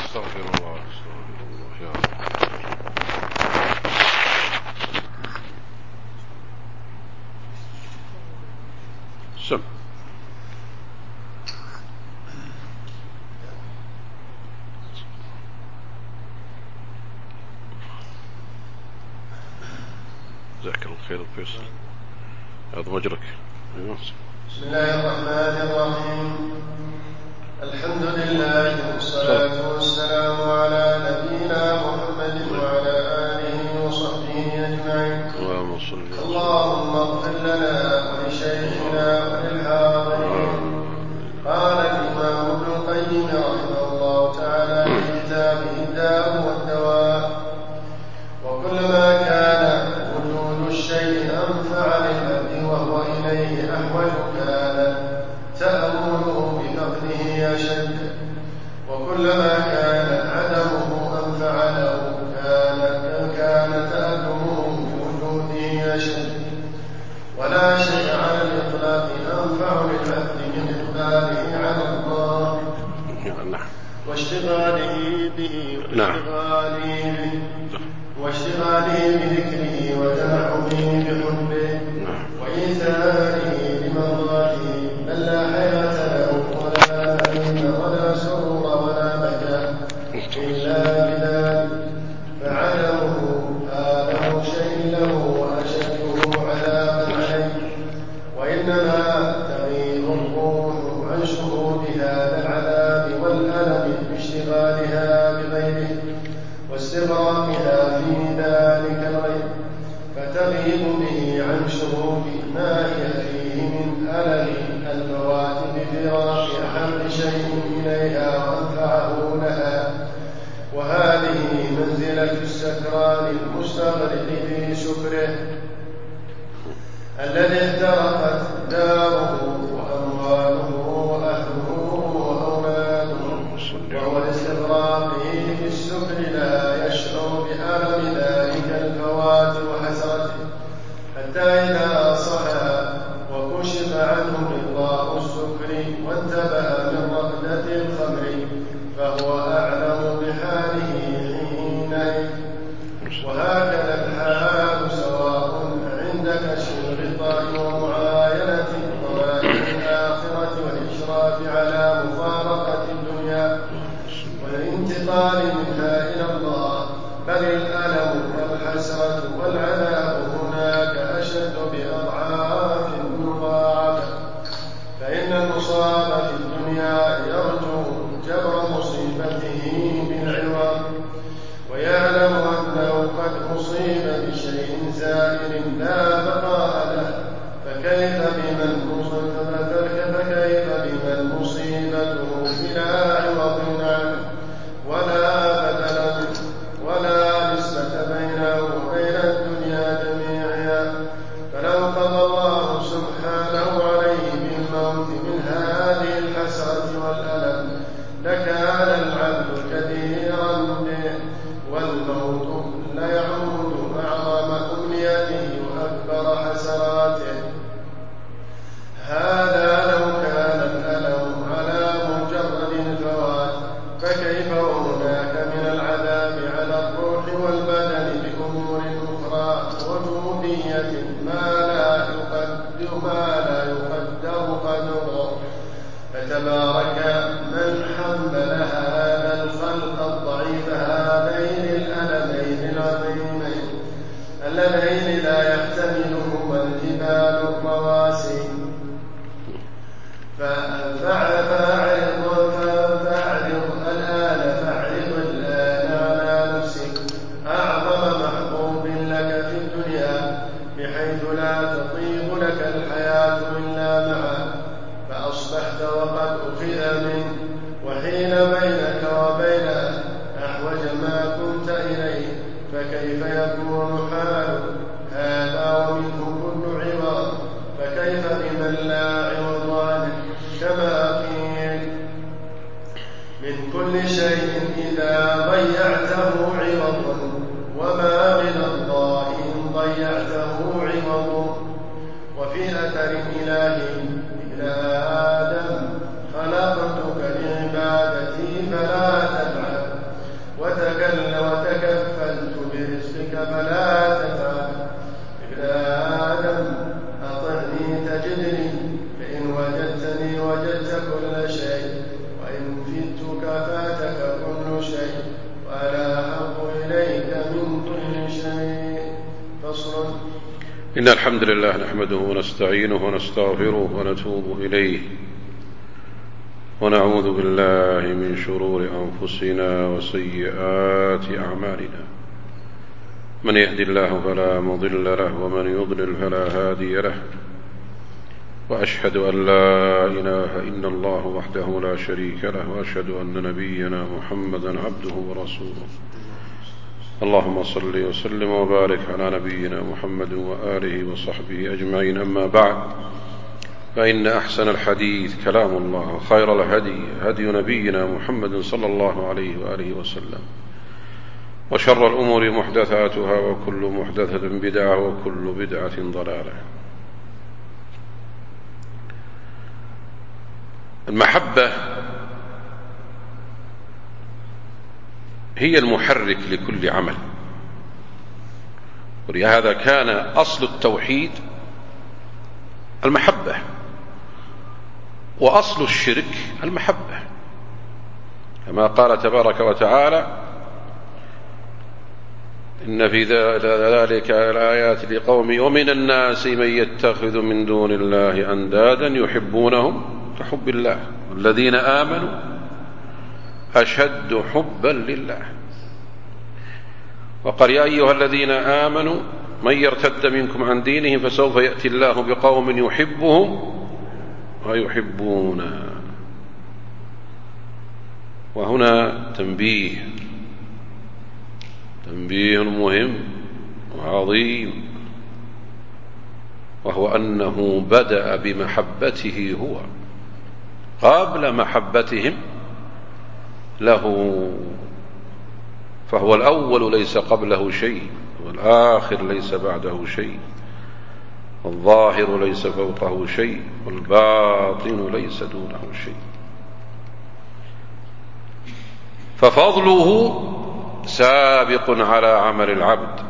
استغفر الله يا رب. سم جزاك الله خير فيصل، هذا وجرك. بسم الله الرحمن الرحيم. الحمد لله والصلاة والسلام على نبينا محمد وعلى آله وصحبه أجمعين. اللهم اغفر لنا ولشيخنا وللحاضرين. قال الإمام ابن القيم رحمه الله تعالى في كتابه الداء والدواء: وكلما كان وجود الشيء أنفع للعبد وهو إليه أحوج كان تأمله بفقده أشد، وكلما كان عدمه أنفع له كان تألمه بوجوده أشد. ولا شيء على الإطلاق أنفع للعبد من إقباله على الله واشتغاله به بذكره وتنعمه بحبه وإيثاره لمرضاته، بل لا حياة له ولا نعيم ولا سرور ولا بهجة إلا بذلك، فعدمه آلم شيء له وأشده عذابا عليه. وإنما تغيب الروح عن شهود هذا العذاب والألم باشتغالها بغيره واستغراقها في ذلك الغير، فتغيب به عن شهود ما هي فيه من ألم المواد بفراق أحب شيء إليها وأنفعه لها. وهذه منزلة السكران المستغرق في سكره الذي احترقت داره وأمواله وأهله وأولاده، وهو لاستغراقه في السكر لا يشعر بألم ذلك الفوات وحسرته، حتى إذا صحى وكشف عنه غطاء السكر وانتبه من رقدة الخمر فهو أعلم بحاله حينئذ. وهكذا الحال سواء عند كشف الغطاء ومعاينة ضمائر الآخرة والإشراف على مفارقة الدنيا والانتقال منها إلى الله، بل الألم والحسرة والعذاب هناك أشد بأضعاف مضاعفة. فإن المصاب في الدنيا يرجو جبر مصيبته بالعوض ويعلم أنه قد أصيب بشيء زائر لا بقاء له، فكيف بمن مصيبته بلا عوض عنه ولا بدل منه ولا نسبة بينه وبين الدنيا جميعا. فلو قضى الله سبحانه عليه بالموت من هذه الحسرة والألم لكان العبد كثيرا به، والموت ليعود أعظم أمنيته وأكبر حسراته. هذا لو كان الألم على مجرد الفوات، فكيف هناك من العذاب على الروح والبدن بأمور أخرى وجودية ما لا يقدر قدره. فتبارك من حمل هذا الخلق الضعيف هذين الألمين العظيمين اللذين لا يحتملهما الجبال الرواسي. فاعرض الآن على نفسك أعظم محبوب لك في الدنيا بحيث لا تطيب لك الحياة إلا معه، فأصبحت وقد أخذ منه وحيل بينك وبينه أحوج ما كنت إليه، فكيف يكون حالك هذا ومنه كل عوض؟ فكيف بمن لا عوض عنه؟ كما قيل: من كل شيء إذا ضيعته عوض، وما من الله إن ضيعته عوض. وفي أثر إلهي: إلى آدم خلقتك لعبادتي فلا تلعب، إن الحمد لله نحمده ونستعينه ونستغفره ونتوب إليه ونعوذ بالله من شرور أنفسنا وسيئات أعمالنا. من يهد الله فلا مضل له ومن يضلل فلا هادي له، وأشهد أن لا إله إلا الله وحده لا شريك له، وأشهد أن نبينا محمدا عبده ورسوله. اللهم صل وسلم وبارك على نبينا محمد وآله وصحبه أجمعين. أما بعد، فإن أحسن الحديث كلام الله، وخير الهدي هدي نبينا محمد صلى الله عليه وآله وسلم، وشر الأمور محدثاتها، وكل محدثة بدعة، وكل بدعة ضلالة. المحبة هي المحرك لكل عمل، ولهذا كان أصل التوحيد المحبة، وأصل الشرك المحبة، كما قال تبارك وتعالى: إن في ذلك الآيات لقوم ومن الناس من يتخذ من دون الله أندادا يحبونهم كحب الله والذين آمنوا أشد حبا لله. وقال: يا أيها الذين آمنوا من يرتد منكم عن دينه فسوف يأتي الله بقوم يحبهم ويحبونه. وهنا تنبيه مهم وعظيم، وهو أنه بدأ بمحبته هو قبل محبتهم له، فهو الأول ليس قبله شيء، والآخر ليس بعده شيء، والظاهر ليس فوقه شيء، والباطن ليس دونه شيء. ففضله سابق على عمل العبد،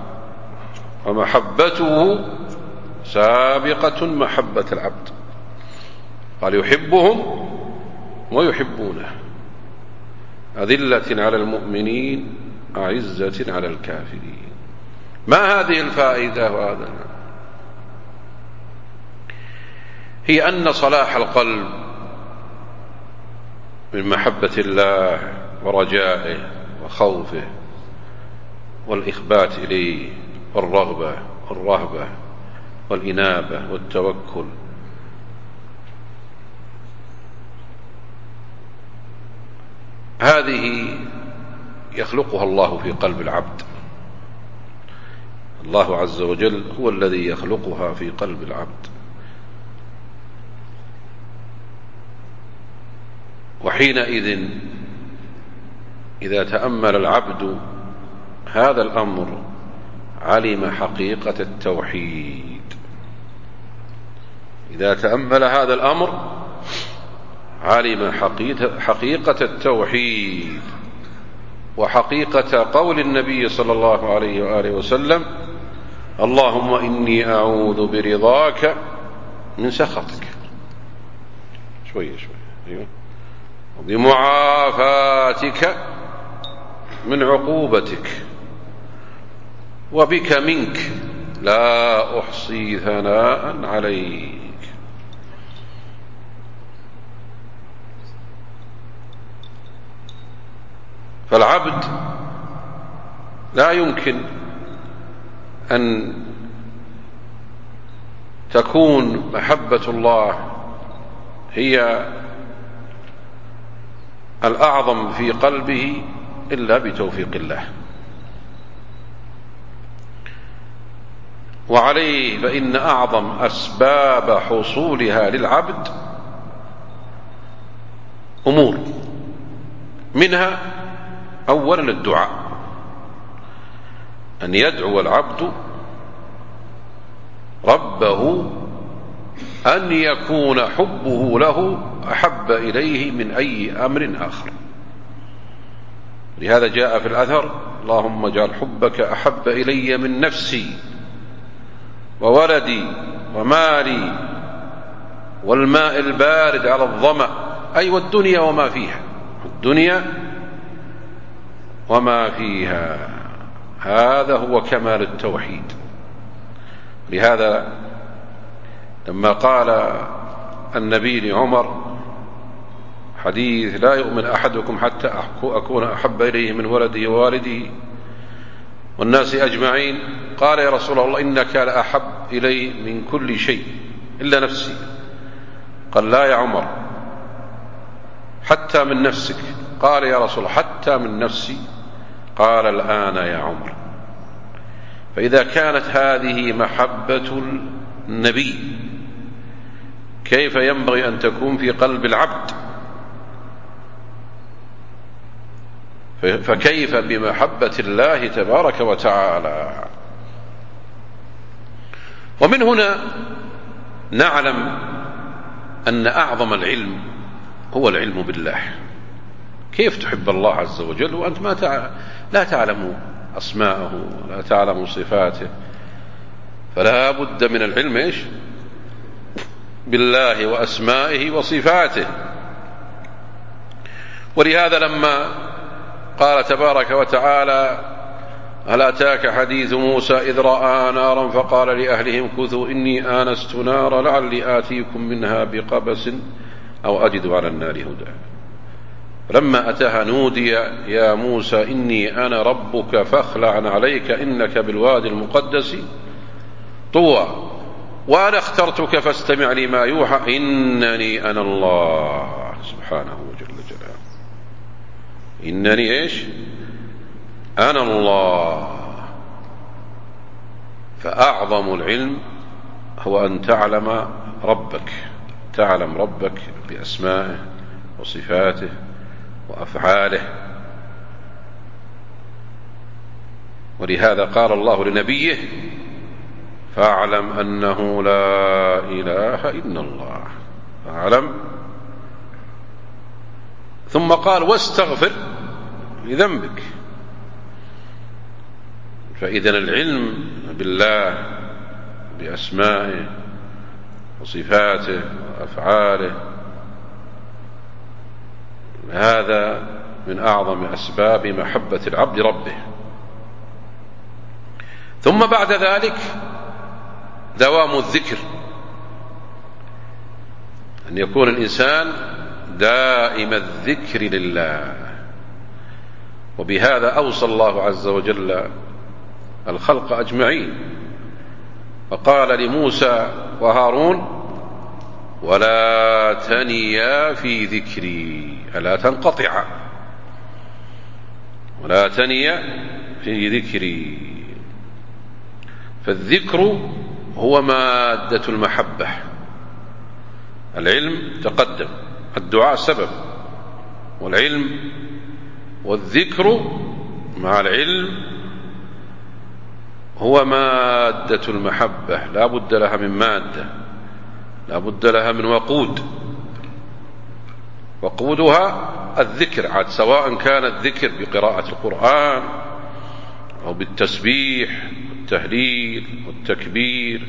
ومحبته سابقة محبة العبد. قال: يحبهم ويحبونه، أذلة على المؤمنين أعزة على الكافرين. ما هذه الفائدة؟ وهذا هي أن صلاح القلب من محبة الله ورجائه وخوفه والإخبات إليه، والرغبة والرهبة والإنابة والتوكل. هذه يخلقها الله في قلب العبد. الله عز وجل هو الذي يخلقها في قلب العبد. وحينئذ إذا تأمل العبد هذا الأمر علم حقيقة التوحيد. إذا تأمل هذا الأمر علم حقيقة التوحيد، وحقيقة قول النبي صلى الله عليه وآله وسلم: اللهم إني أعوذ برضاك من سخطك، شوية أيوة، وبمعافاتك من عقوبتك، وبك منك لا أحصي ثناء عليك. فالعبد لا يمكن أن تكون محبة الله هي الأعظم في قلبه إلا بتوفيق الله. وعليه فإن أعظم أسباب حصولها للعبد أمور، منها أولا الدعاء، أن يدعو العبد ربه أن يكون حبه له أحب إليه من أي أمر آخر. لهذا جاء في الأثر: اللهم اجعل حبك أحب إلي من نفسي وولدي ومالي والماء البارد على الظمأ، أي والدنيا وما فيها، الدنيا وما فيها. هذا هو كمال التوحيد. لهذا لما قال النبي لعمر حديث لا يؤمن أحدكم حتى أكون أحب إليه من ولده ووالده والناس أجمعين، قال يا رسول الله إنك لأحب إلي من كل شيء إلا نفسي. قال لا يا عمر حتى من نفسك. قال يا رسول الله حتى من نفسي. قال الآن يا عمر. فإذا كانت هذه محبة النبي كيف ينبغي أن تكون في قلب العبد؟ فكيف بمحبة الله تبارك وتعالى؟ ومن هنا نعلم أن أعظم العلم هو العلم بالله. كيف تحب الله عز وجل وأنت لا تعلم أسماءه ولا تعلم صفاته؟ فلا بد من العلم بالله وأسمائه وصفاته. ولهذا لما قال تبارك وتعالى هل أتاك حديث موسى إذ رأى نارا فقال لأهلهم كثوا إني آنست نارا لعلي آتيكم منها بقبس أو أجد على النار هدى. لما أتاها نودي يا موسى إني أنا ربك فاخلع عليك إنك بالوادي المقدس طوى وأنا اخترتك فاستمع لما يوحى إنني أنا الله سبحانه وجل جلاله. إنني أنا الله. فأعظم العلم هو أن تعلم ربك بأسمائه وصفاته وأفعاله. ولهذا قال الله لنبيه فاعلم أنه لا إله إلا الله. فاعلم ثم قال واستغفر لذنبك. فإذن العلم بالله بأسمائه وصفاته وأفعاله هذا من أعظم أسباب محبة العبد ربه. ثم بعد ذلك دوام الذكر، أن يكون الإنسان دائم الذكر لله. وبهذا أوصى الله عز وجل الخلق أجمعين، فقال لموسى وهارون ولا تنيا في ذكري، ألا تنقطع، ولا تنيا في ذكري. فالذكر هو مادة المحبة. العلم تقدم، الدعاء سبب، والعلم والذكر مع العلم هو مادة المحبة. لا بد لها من مادة، لا بد لها من وقود. وقودها الذكر، عاد سواء كان الذكر بقراءة القرآن أو بالتسبيح والتهليل والتكبير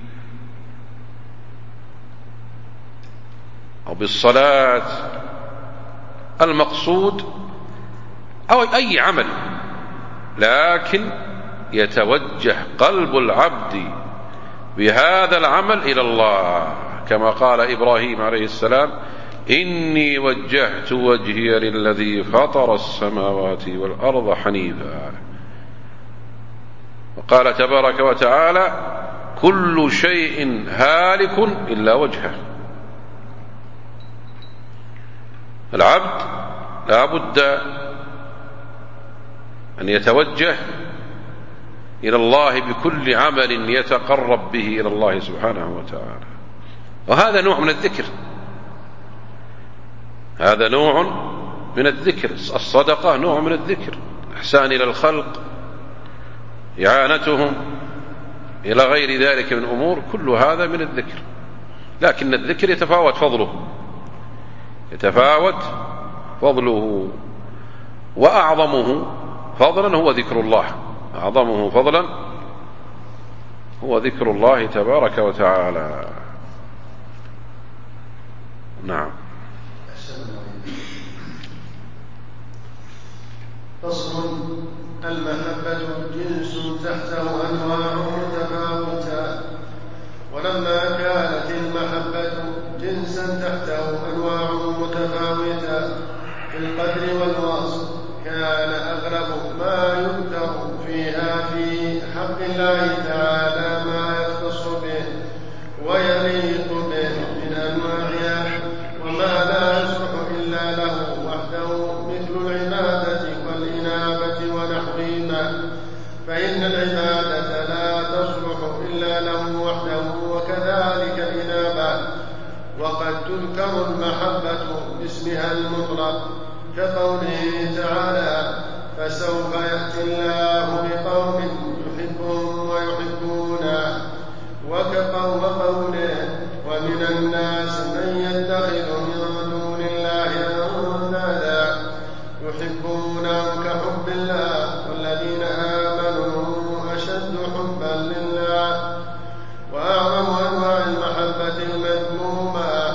أو بالصلاة. المقصود أو أي عمل، لكن يتوجه قلب العبد بهذا العمل إلى الله، كما قال إبراهيم عليه السلام إني وجهت وجهي للذي فطر السماوات والأرض حنيفا. وقال تبارك وتعالى كل شيء هالك إلا وجهه. العبد لا بد أن يتوجه إلى الله بكل عمل يتقرب به إلى الله سبحانه وتعالى. وهذا نوع من الذكر، هذا نوع من الذكر. الصدقة نوع من الذكر، الإحسان إلى الخلق، إعانتهم، إلى غير ذلك من أمور، كل هذا من الذكر. لكن الذكر يتفاوت فضله، وأعظمه فضلا هو ذكر الله، أعظمه فضلا هو ذكر الله تبارك وتعالى. نعم. فصل: المحبة جنس تحته أنواع متفاوتة، ولما كانت المحبة جنسا تحته أنواع متفاوتة في القدر والوصف، كان أغلب ما يذكر فيها في حق الله تعالى ما يختص به ويليق به من أنواعها، وما لا يصلح إلا له وحده، مثل العبادة والإنابة ونحوهما، فإن العبادة لا تصلح إلا له وحده، وكذلك الإنابة. وقد تذكر المحبة باسمها المطلق، كقوله تعالى: فسوف يأتي الله بقوم يحبهم ويحبونه، وقوله: ومن الناس من يتخذ من دون الله أندادا يحبونهم كحب الله والذين آمنوا أشد حبا لله. وأعظم أنواع المحبة المذمومة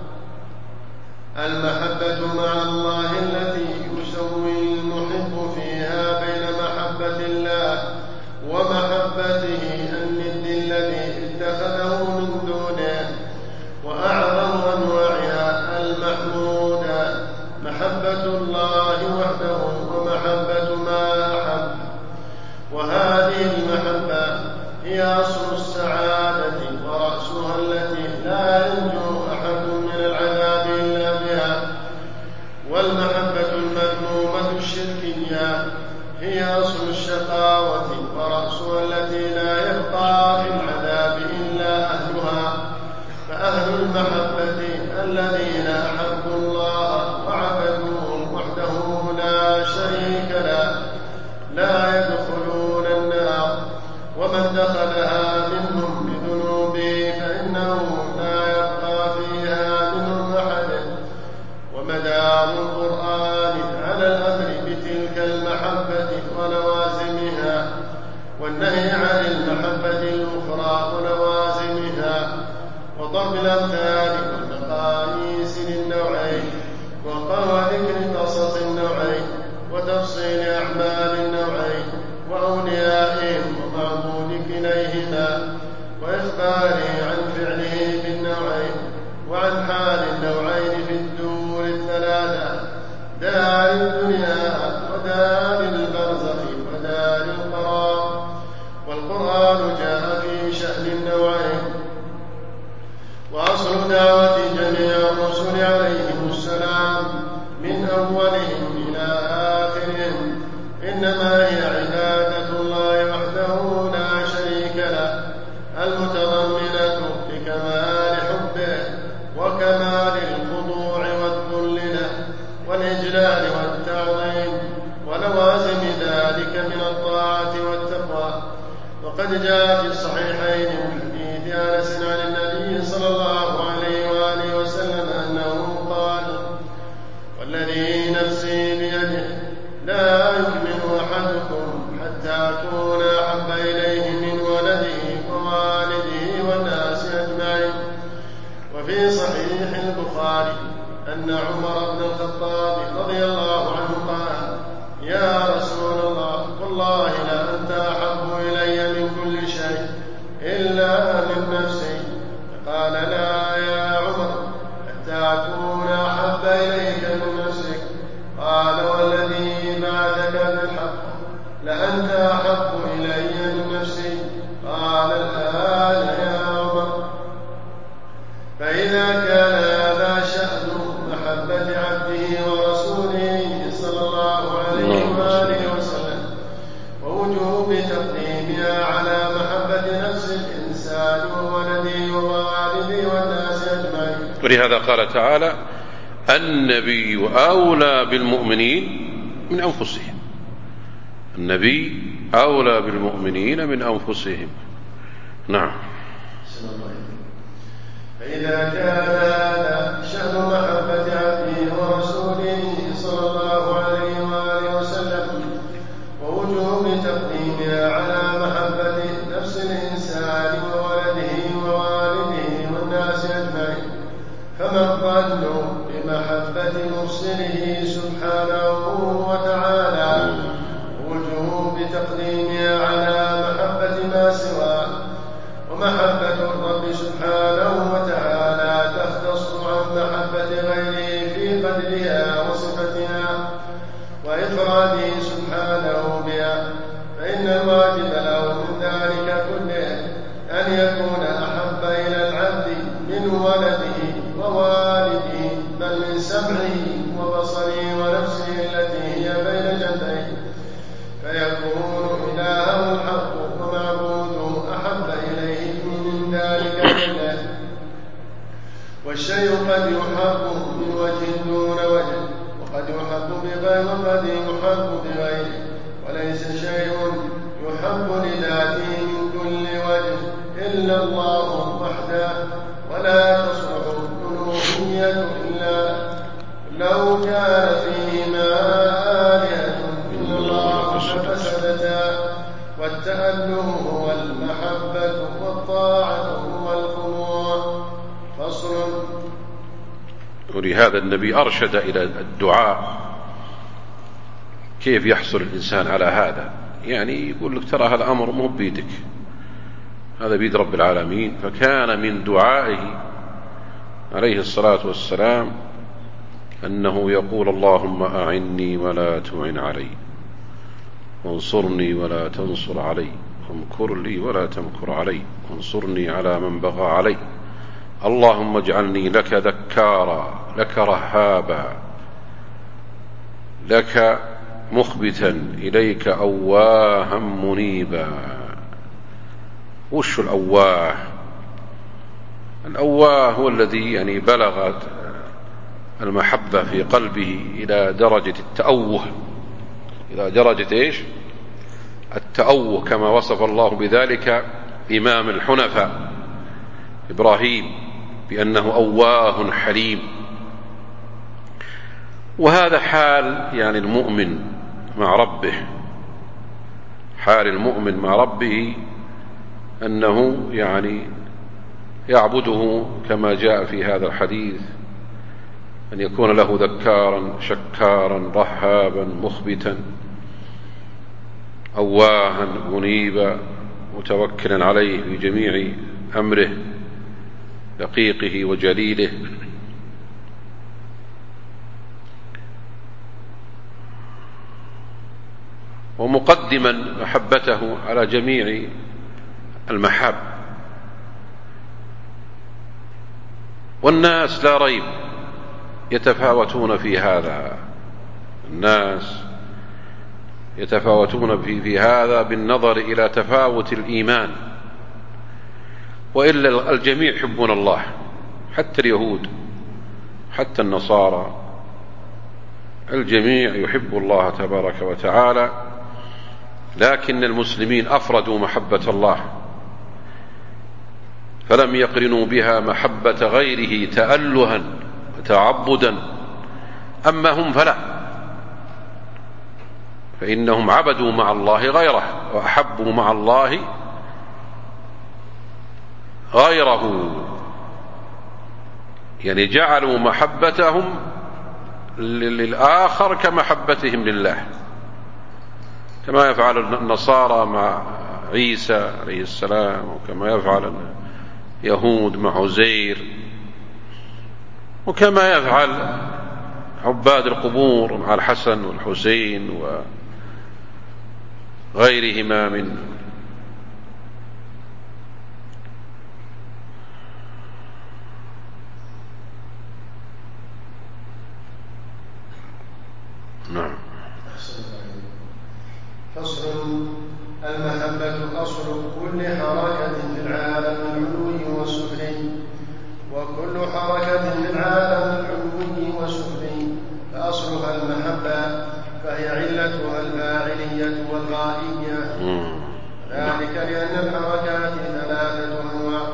المحبة مع الله، التي يسوي المحب فيها بين محبة الله ومحبته الند الذي اتخذه من دونه. وأعظم أنواعها المحمودة محبة الله وحده ومحبة ما أحب، وهذه المحبة هي أصل السعادة ورأسها، التي لا ينجو أحد من العذاب إلا بها. والمحبة المذمومة الشركية هي أصل الشقاوة ورأسها، التي لا يبقى في العذاب إلا أهلها. فأهل المحبة الذين أحبوا الله وعبدوه وحده لا شريك له لا يدخلون النار، ومن دخلها منهم بذنوبه فإنه لا يبقى فيها منهم أحد. ومدار القرآن على الأمر بتلك المحبة ولوازمها، والنهي عن المحبة الأخرى ولوازمها، وضرب الأمثال والمقاييس للنوعين، وذكر قصص النوعين، وتفصيل أعمال النوعين وأوليائهم ومعبود كليهما، وإخباره عن فعله بالنوعين، وعن حال النوعين في الدور الثلاثة: دار الدنيا ودار البرزخ ودار القرار. والقرآن جاء في شأن النوعين. وأصل دعوة جميع الرسل عليهم السلام من أولهم إلى آخرهم إنما هي عبادة الله وحده لا شريك له، المتضمنة لكمال حبه وكمال الخضوع والذل له والإجلال والتعظيم، ولوازم ذلك من الطاعة والتقوى. وقد جاء في الصحيحين من حديث أنس عن النبي صلى الله عليه وآله وسلم أنه قال: والذي نفسي بيده لا يؤمن أحدكم حتى أكون أحب إليه من ولده ووالده والناس أجمعين. وفي صحيح البخاري أن عمر بن الخطاب رضي الله عنه قال: يا رسول الله، والله لأنت أحب إلي من كل شيء إلا من نفسي. فقال: لا يا عمر، حتى أكون أحب إليك من نفسك. قال: والذي بعثك بالحق لأنت أحب إلي من نفسي. قال: الآن يا عمر. فإذا كان هذا شأن محبة عبده ورسوله صلى الله عليه وآله وسلم، ووجوب تقديمها على محبة نفس الإنسان وولده ووالده والناس أجمعين. ولهذا قال تعالى: النبي أولى بالمؤمنين من أنفسهم. النبي أولى بالمؤمنين من أنفسهم. نعم. فإذا كان هذا شأن محبة عبده ورسوله صلى الله عليه وآله وسلم، ووجوب تقديمها على محبة نفس الإنسان وولده ووالده والناس أجمعين، فما الظن بمحبة مرسله سبحانه وتعالى وجوب تقديمها على محبة ما سواه. ومحبة الرب مراده سبحانه بها، فإن الواجب له من ذلك كله أن يكون أحب إلى العبد من ولده ووالده، بل من سمعه وبصره ونفسه التي هي بين جنبيه، فيكون إلهه الحق ومعبوده أحب إليه من ذلك كله. والشيء قد يحب من وجه دون وجه، وقد يحب بغيره، وليس شيء يحب لذاته من كل وجه إلا الله وحده، ولا تصلح الألوهية إلا لو كان فيهما آلهة إلا الله ففسدتا. والتأله هو المحبة، والطاعة هو الخضوع. فصل. ولهذا النبي أرشد إلى الدعاء، كيف يحصل الإنسان على هذا؟ يعني يقول لك ترى هذا الأمر مو بيدك، هذا بيد رب العالمين. فكان من دعائه عليه الصلاة والسلام أنه يقول اللهم أعني ولا تعن علي، وانصرني ولا تنصر علي، وامكر لي ولا تمكر علي، وانصرني على من بغى علي، اللهم اجعلني لك ذكارا، لك رهابا، لك مخبتا، إليك أواها منيبا. وش الأواه؟ الأواه هو الذي يعني بلغت المحبة في قلبه إلى درجة التأوه، إلى درجة إيش؟ التأوه، كما وصف الله بذلك إمام الحنفاء إبراهيم بأنه أواه حليم. وهذا حال يعني المؤمن مع ربه، حال المؤمن مع ربه أنه يعني يعبده كما جاء في هذا الحديث، أن يكون له ذكارا شكارا رهابا مخبتا أواها منيبا، متوكلا عليه في جميع أمره دقيقه وجليله. ومقدما محبته على جميع المحاب. والناس لا ريب يتفاوتون في هذا، الناس يتفاوتون في هذا بالنظر إلى تفاوت الإيمان، وإلا الجميع يحبون الله، حتى اليهود حتى النصارى، الجميع يحب الله تبارك وتعالى، لكن المسلمين أفردوا محبة الله، فلم يقرنوا بها محبة غيره تألها وتعبدا. أما هم فإنهم عبدوا مع الله غيره، وأحبوا مع الله غيره، يعني جعلوا محبتهم للآخر كمحبتهم لله، كما يفعل النصارى مع عيسى عليه السلام، وكما يفعل اليهود مع عزير، وكما يفعل عباد القبور مع الحسن والحسين وغيرهما من نعم. فصل. المحبة أصل كل حركة في العالم العلوي والسفلي، وكل حركة في العالم العلوي والسفلي فأصلها المحبة، فهي علتها الفاعلية والغائية، ذلك لأن الحركات ثلاثة أنواع: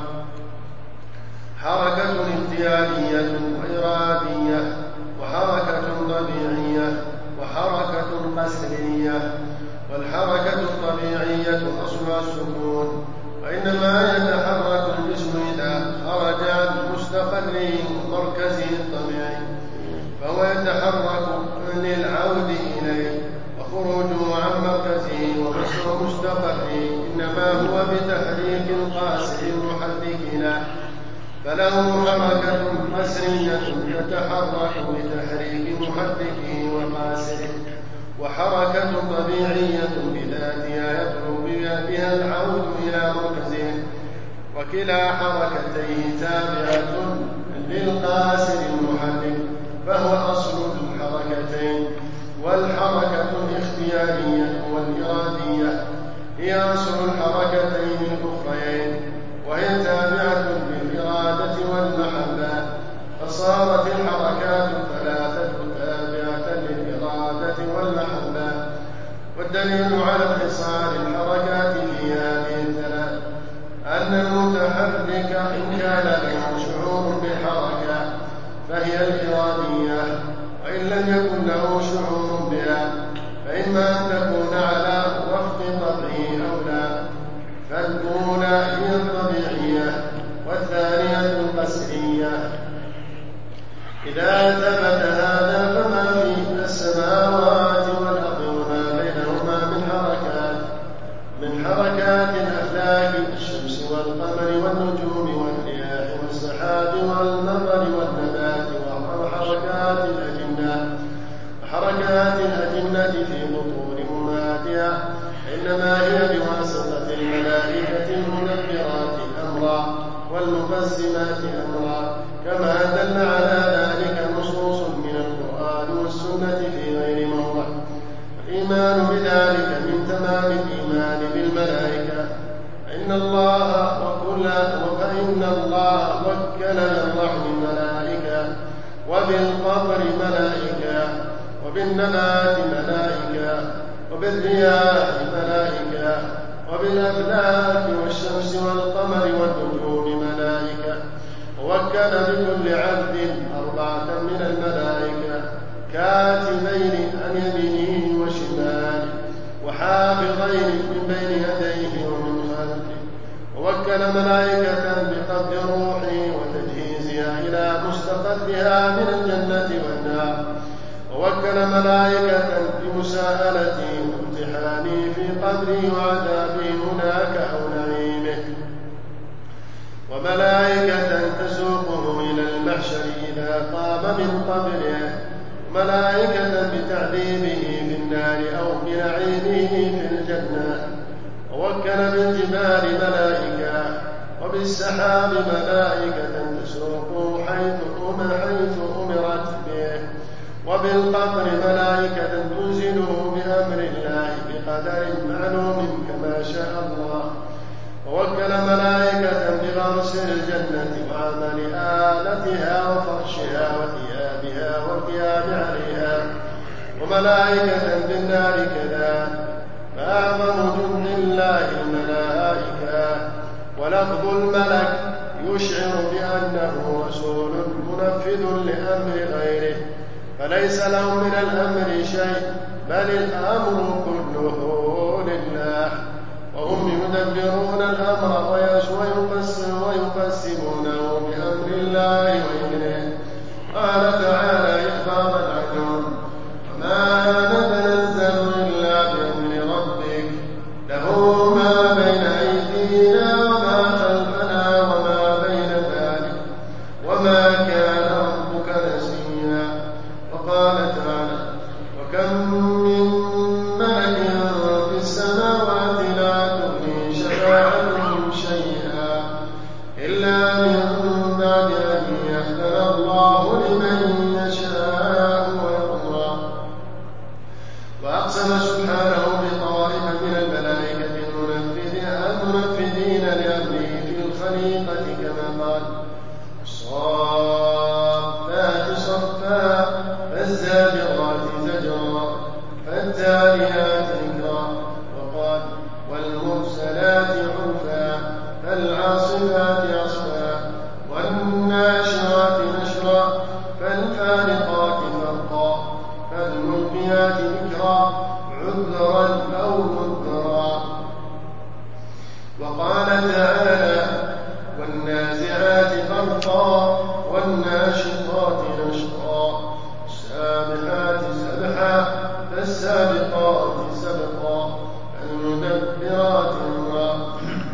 حركة اختيارية وإرادية، وحركة طبيعية، وحركة قسرية. والحركة الطبيعية أصلها السكون، وإنما يتحرك الجسم إذا خرج عن مستقره مركزه الطبيعي، فهو يتحرك للعود إليه، وخروجه عن مركزه ومسح مستقره إنما هو بتحريك القاسر المحرك له، فله حركة قسرية تتحرك بتحريك محركه وقاسره، وحركة طبيعية بذاتها يطلب بها العود إلى مركزه، وكلا حركتيه تابعة للقاسر المحرك، فهو أصل الحركتين. والحركة الاختيارية والإرادية هي أصل الحركتين الأخريين، وهي تابعة للإرادة والمحبة، فصارت الحركات الثلاثة تابعة للإرادة والمحبة. والدليل على انحصار الحركات في هذه الثلاث أن المتحرك إن كان له شعور بالحركة فهي الإرادية، وإن لم يكن له شعور بها فإما أن تكون على وفق طبعه أو لا، فالأولى هي الطبيعية والثانية القسرية. إذا ثبت هذا فما في السماوات والأرض وما بينهما من حركات الأفلاك الشمس والقمر والنجوم والرياح والسحاب والمطر والنبات وحركات الأجنة في بطون أمهاتها، إنما هي بواسطة الملائكة المدبرات أمرا والمقسمات أمرا، كما دل على ذلك نصوص من القرآن والسنة في غير موضع. الإيمان بذلك من تمام الإيمان بالملائكة، فإن الله وكل بالرحم ملائكة، وبالقطر ملائكة، وبالنبات ملائكة، وبالرياح ملائكة، وبالأفلاك والشمس والقمر والنجوم ملائكة. ووكل بكل عبد 4 من الملائكة، كاتبين عن يمينه وشماله، وحافظين من بين يديه ومن خلفه. ووكل ملائكة بقبض روحه وتجهيزها إلى مستقرها من الجنة والنار. ووكل ملائكة بمساءلته وامتحانه في قبره وعذابه هناك أو نعيمه. وملائكة تسوقه إلى المحشر إذا قام من قبره، وملائكة بتعذيبه في النار أو بنعيمه في الجنة. ووكل بالجبال ملائكة، وبالسحاب ملائكة تسوقه حيث أمرت به، وبالقطر ملائكة تنزله بأمر الله بقدر معلوم كما شاء الله. ووكل ملائكة بغرس الجنة وعمل آلتها وفرشها وثيابها والقيام عليها، وملائكة بالنار كذلك. فأعظم جند الله الملائكة. ولفظ الملك يشعر بأنه رسول منفذ لأمر غيره، فليس له من الأمر شيء، بل الأمر كله لله، وهم يدبرون الأمر ويقسمونه بأمر الله وإذنه. قال تعالى إخبارا عنهم: وما نتنزل إلا بأمر ربك، له ما بين أيدينا وما خلفنا وما بين ذلك، وما كان ربك نسيا. وقال تعالى: وكم من ملك في السماوات لا تغني شفاعتهم شيئا إلا من بعد أن يأذن الله لمن يشاء ويرضى. وأقسم سبحانه بطوائف من الملائكة المنفذين لأمره في الخليقة كما قال: الصافات صفا، فالزاجرات زجرا، فالتاليات ذكرا. وقال: والمرسلات عرفا، فالعاصفات عصفا، والناشرات نشرا، فالفارقات فرقا، فالملقيات ذكرا، عذرا أو نذرا. وقال تعالى: والنازعات غرقا، والناشطات نشطا، السابحات سبحا، فالسابقات سبقا، المدبرات أمرا.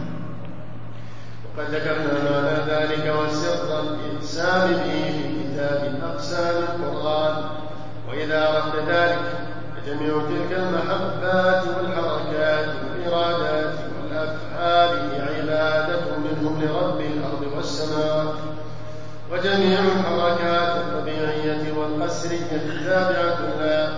وقد ذكرنا معنى ذلك وسر الإقسام به في كتاب أقسام القرآن. وإذا أردت ذلك فجميع تلك المحبات والحركات والإرادات والأفعال هي عبادة منهم لرب الأرض والسماوات، وجميع الحركات الطبيعية والقسرية تابعة له.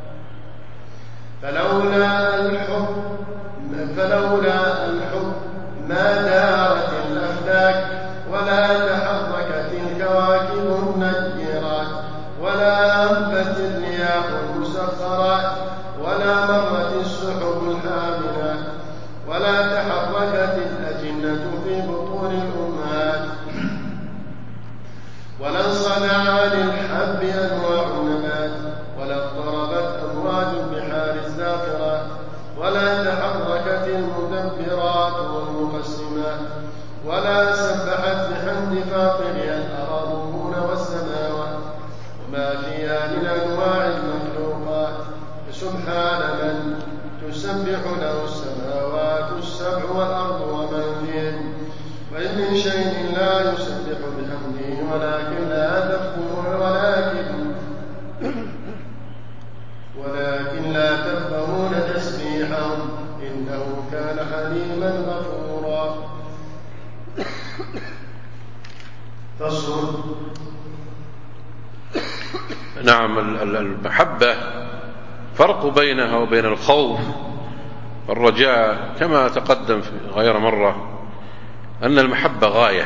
فلولا الحب ما دارت الأفلاك، ولا تحركت الكواكب النيرات، ولا هبت الرياح المسخرات، ولا مرت السحب الحاملات، ولا تحركت الأجنة في بطون الأمهات، ولا انصنع للحب أنواع النبات، ولا اضطربت أمواج البحار الزاخرات، ولا تحركت المدبرات والمقسمات، ولا سبحت بحمد فاطرها الأراضون والسماوات وما فيها من أنواع المخلوقات. فسبحان من تسبح له السماوات السبع والأرض ومن فيهن، وإن من شيء لا يسبح بحمده ولكن لا تفقهون تسبيحهم إنه كان حليما غفورا. فصل. نعم، المحبة فرق بينها وبين الخوف والرجاء كما تقدم في غير مرة، أن المحبة غاية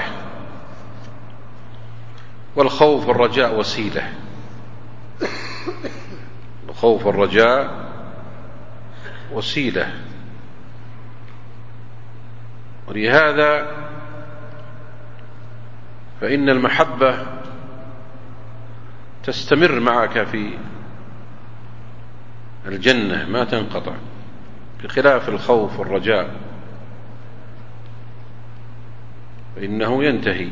والخوف والرجاء وسيلة. الخوف والرجاء وسيلة، ولهذا فإن المحبة تستمر معك في الجنة ما تنقطع، بخلاف الخوف والرجاء فإنه ينتهي.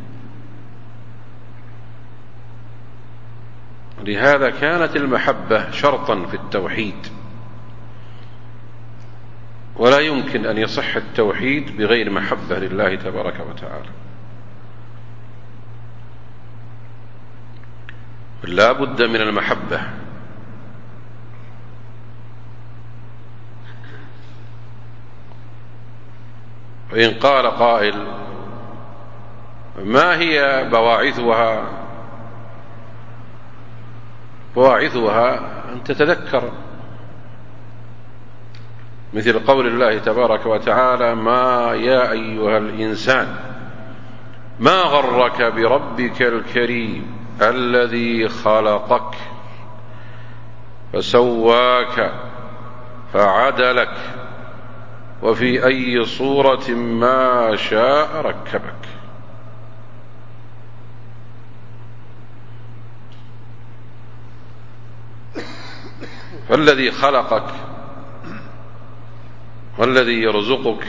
لهذا كانت المحبة شرطا في التوحيد، ولا يمكن أن يصح التوحيد بغير محبة لله تبارك وتعالى، لا بد من المحبة. وإن قال قائل ما هي بواعثها؟ بواعثها أن تتذكر، مثل قول الله تبارك وتعالى ما يا أيها الإنسان ما غرك بربك الكريم الذي خلقك فسواك فعدلك وفي أي صورة ما شاء ركبك. فالذي خلقك والذي يرزقك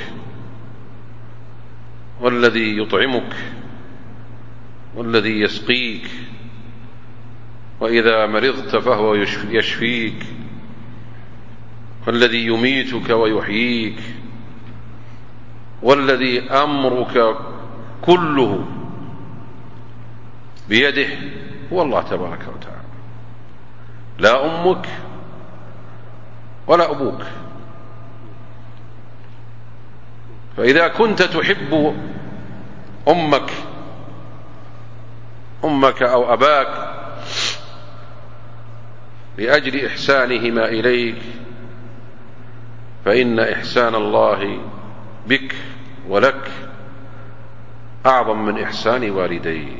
والذي يطعمك والذي يسقيك، وإذا مرضت فهو يشفيك، والذي يميتك ويحييك، والذي أمرك كله بيده هو الله تبارك وتعالى، لا أمك ولا أبوك. فإذا كنت تحب أمك أو أباك لأجل إحسانهما إليك، فإن إحسان الله بك ولك أعظم من إحسان والديك.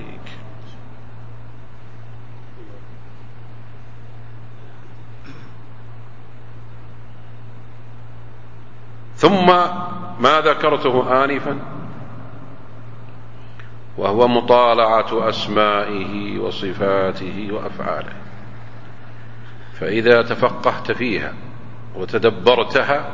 ثم ما ذكرته آنفا وهو مطالعة أسمائه وصفاته وأفعاله، فإذا تفقهت فيها وتدبرتها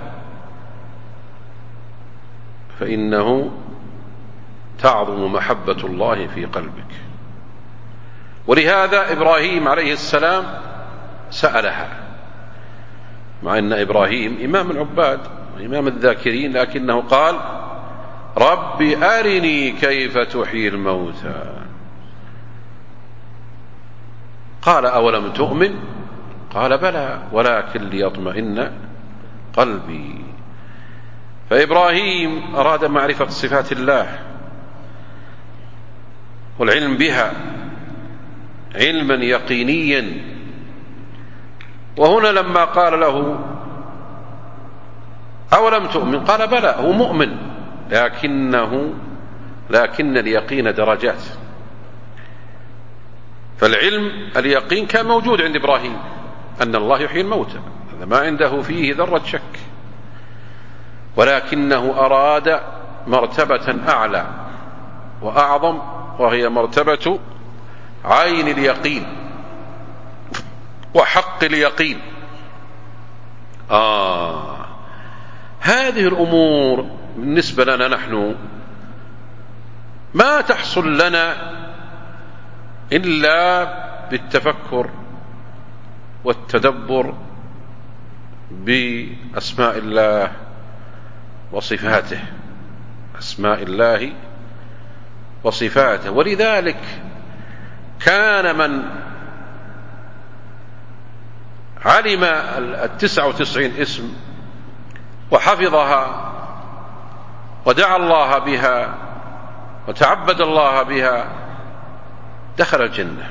فإنه تعظم محبة الله في قلبك. ولهذا إبراهيم عليه السلام سألها، مع أن إبراهيم إمام العباد وإمام الذاكرين، لكنه قال رب أرني كيف تحيي الموتى. قال أولم تؤمن؟ قال بلى ولكن ليطمئن قلبي. فإبراهيم أراد معرفة صفات الله والعلم بها علما يقينيا. وهنا لما قال له أولم تؤمن قال بلى، هو مؤمن لكن اليقين درجات. فالعلم اليقين كان موجود عند إبراهيم أن الله يحيي الموتى، هذا ما عنده فيه ذرة شك، ولكنه أراد مرتبة أعلى وأعظم، وهي مرتبة عين اليقين وحق اليقين. هذه الأمور بالنسبة لنا نحن ما تحصل لنا إلا بالتفكر والتدبر بأسماء الله وصفاته، أسماء الله وصفاته. ولذلك كان من علم 99 اسم وحفظها ودعا الله بها وتعبد الله بها دخل الجنة.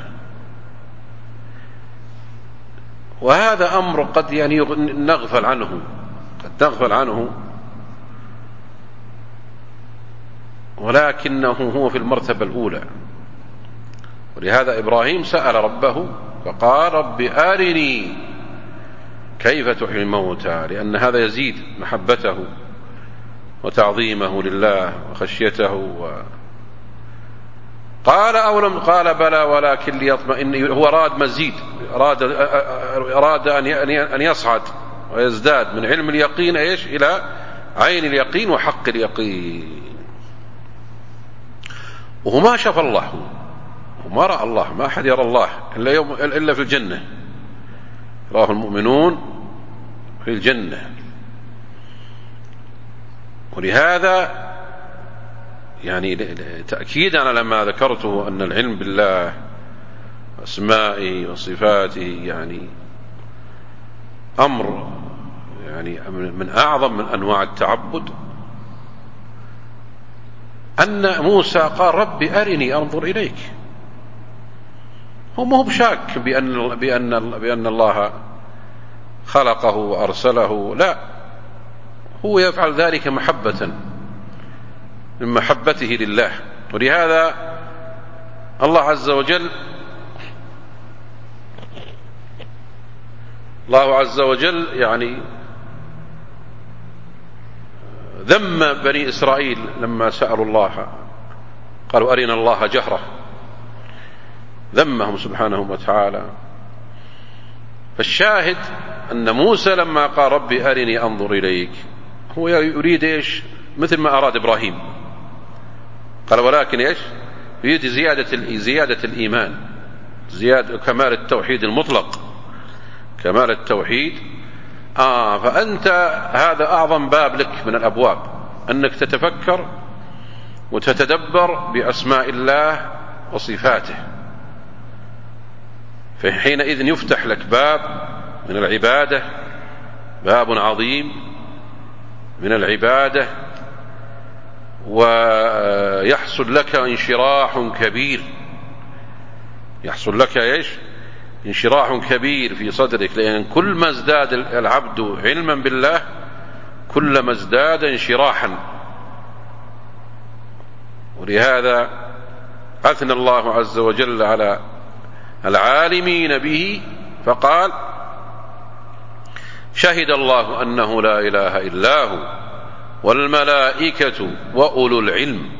وهذا أمر قد نغفل عنه، ولكنه هو في المرتبة الأولى. ولهذا إبراهيم سأل ربه فقال رب أرني كيف تحيي الموتى، لأن هذا يزيد محبته وتعظيمه لله وخشيته. قال أولم قال بلى ولكن ليطمئن. هو أراد مزيد، أراد أن يصعد ويزداد من علم اليقين إلى عين اليقين وحق اليقين. وهو ما شاف الله وما رأى الله، ما أحد يرى الله إلا في الجنة، راه المؤمنون في الجنة. ولهذا تأكيدا على ما ذكرته أن العلم بالله وأسمائه وصفاته أمر من أعظم من أنواع التعبد، أن موسى قال رب أرني أنظر إليك. هو ما هو بشاك بأن الله خلقه وأرسله، لا، هو يفعل ذلك محبة من محبته لله. ولهذا الله عز وجل ذم بني إسرائيل لما سألوا الله قالوا أرنا الله جهرة، ذمهم سبحانه وتعالى. فالشاهد أن موسى لما قال ربي أرني أنظر إليك هو يريد مثل ما أراد إبراهيم، قال ولكن يريد زيادة الإيمان، زيادة كمال التوحيد المطلق، كمال التوحيد. فأنت هذا أعظم باب لك من الأبواب، أنك تتفكر وتتدبر بأسماء الله وصفاته، فحينئذ يفتح لك باب من العبادة، باب عظيم من العبادة، ويحصل لك انشراح كبير، يحصل لك انشراح كبير في صدرك، لأن كل ما ازداد العبد علما بالله كلما ازداد انشراحا. ولهذا أثنى الله عز وجل على العالمين به فقال شهد الله أنه لا إله إلا هو والملائكة وأولو العلم.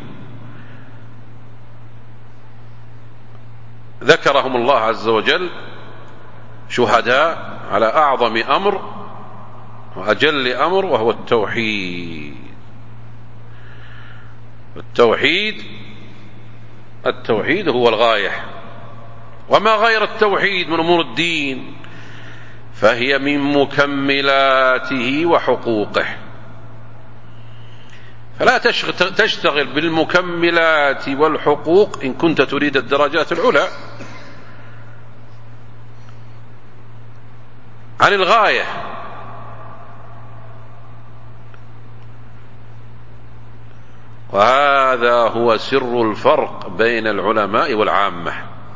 ذكرهم الله عز وجل شهداء على أعظم أمر وأجل أمر، وهو التوحيد. التوحيد هو الغاية، وما غير التوحيد من أمور الدين فهي من مكملاته وحقوقه. فلا تشتغل بالمكملات والحقوق إن كنت تريد الدرجات العلى، عن الغاية. وهذا هو سر الفرق بين العلماء والعامة.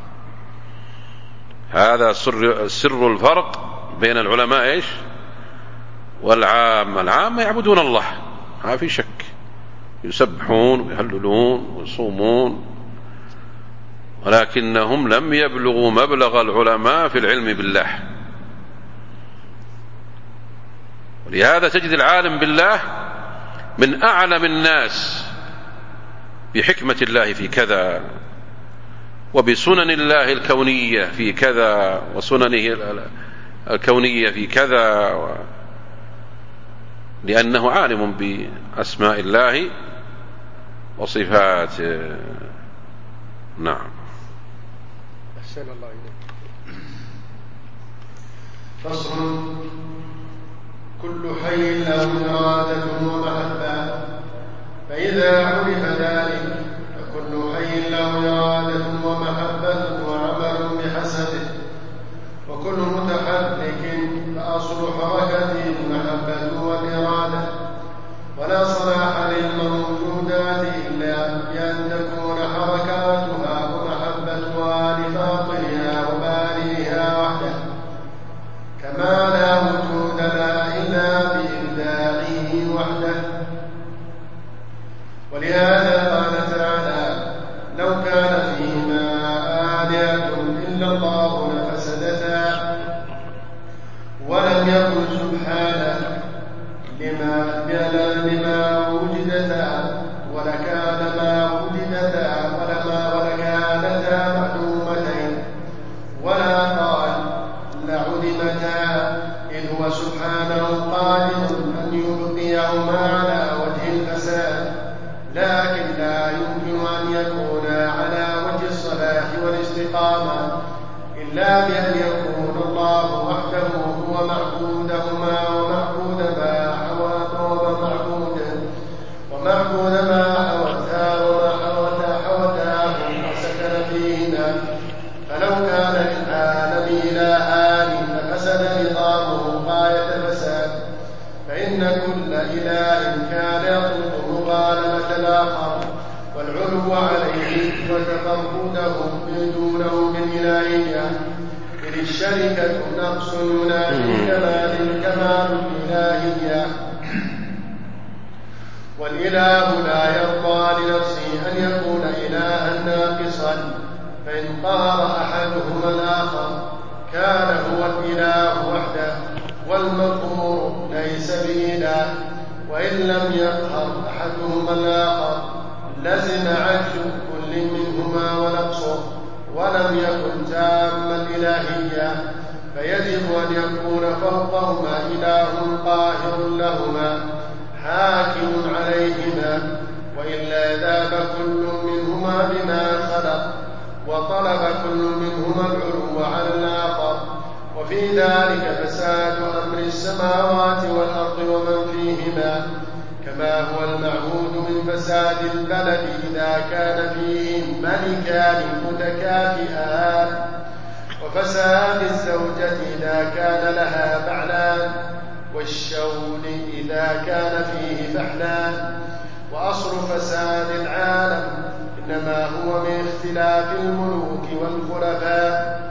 هذا سر الفرق بين العلماء إيش والعامة. العامة يعبدون الله ما في شك، يسبحون ويهللون ويصومون، ولكنهم لم يبلغوا مبلغ العلماء في العلم بالله. ولهذا تجد العالم بالله من أعلم الناس بحكمة الله في كذا، وبسنن الله الكونية في كذا، وسننه الكونية في كذا، لأنه عالم بأسماء الله وصفاته. نعم. أحسن الله إليك. فصل: كل حي له إرادة ومحبة، فإذا عرف ذلك فكل حي له إرادة ومحبة وعمل بحسبه، وكل متحرك فأصل حركته المحبة والإرادة، ولا صلاح للموجودات إلا بأن تكون حركاتها ومحبتها لفاطرها وبارئها وحده، كما لا وجود لها إلا بإبداعه وحده. ولهذا قال تعالى: لو كان فيهما آلهة إلا الله لفسدتا، ولم يقل سبحانه لما وجدتا ولكان ما وجدتا ولكانتا معدومتين، ولا قال لعدمتا، إذ هو سبحانه قادر أن يبقيهما على وجه الفساد، لكن لا يمكن أن يكونا على وجه الصلاح والاستقامة إلا بأن يكون الله وحده هو معبودهما ومعبود ما حوتاه وسكن فيهما. فلو كان للعالم إلهان لفسد نظامه غاية فساد، فإن كل إله كان يطلب مغالبة الآخر والعلو عليه وتفرده دونه بالإلهية، إذ الشركة نقص ينافي كمال الإلهية، والإله لا يرضى لنفسه أن يكون إلها ناقصا، فإن قهر أحدهما الآخر كان هو الإله وحده والمقهور ليس بإله، وإن لم يقهر أحدهما الآخر لزم عجز كل منهما ونقصه، ولم يكن تام الإلهية، فيجب أن يكون فوقهما إله قاهر لهما حاكم عليهما، وإلا ذاب كل منهما بما خلق وطلب كل منهما العلو على الآخر، وفي ذلك فساد أمر السماوات والأرض ومن فيهما، كما هو المعهود من فساد البلد إذا كان فيه ملكان متكافئان، وفساد الزوجة إذا كان لها بعلان، والشون إذا كان فيه فحلان. وأصل فساد العالم إنما هو من اختلاف الملوك والخلفاء،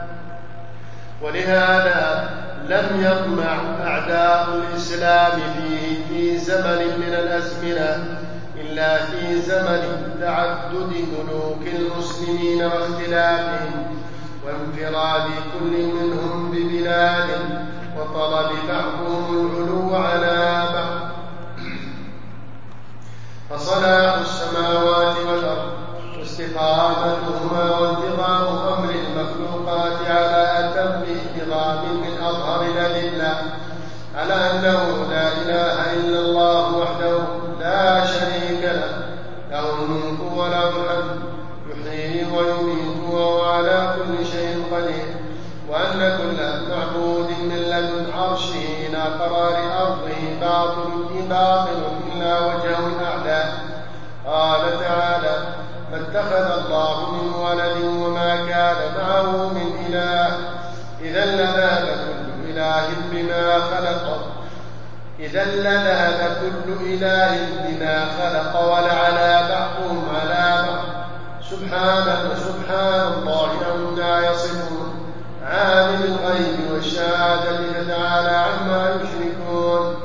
ولهذا لم يطمع أعداء الإسلام فيه في زمن من الأزمنة إلا في زمن تعدد ملوك المسلمين واختلافهم وانفراد كل منهم ببلاد وطلب بعضهم العلو على بعض. فصلاح السماوات والأرض واستقامتهما وانتظام أمر المخلوقات على أتم انتظام من أظهر الأدلة على أنه لا إله إلا الله وحده لا شريك له، له الملك وله الحمد، يحيي ويميت وهو على كل شيء قدير، وأن كل معبود من لدن عرشه إلى قرار أرضه باطل إلا وجهه الأعلى. قال تعالى: ما اتخذ الله من ولد وما كان معه من إله، إذا لذهب كل إله إله بما خلق إذا لذهب كل إله بما خلق ولعلى بعضهم على بعض سبحان الله عما يصفون عالم الغيب والشهادة فتعالى عما يشركون.